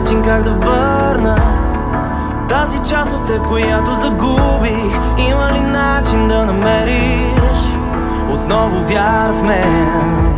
начин как да върна тази част от теб, която загубих. Има ли начин да намериш отново вяра в мен?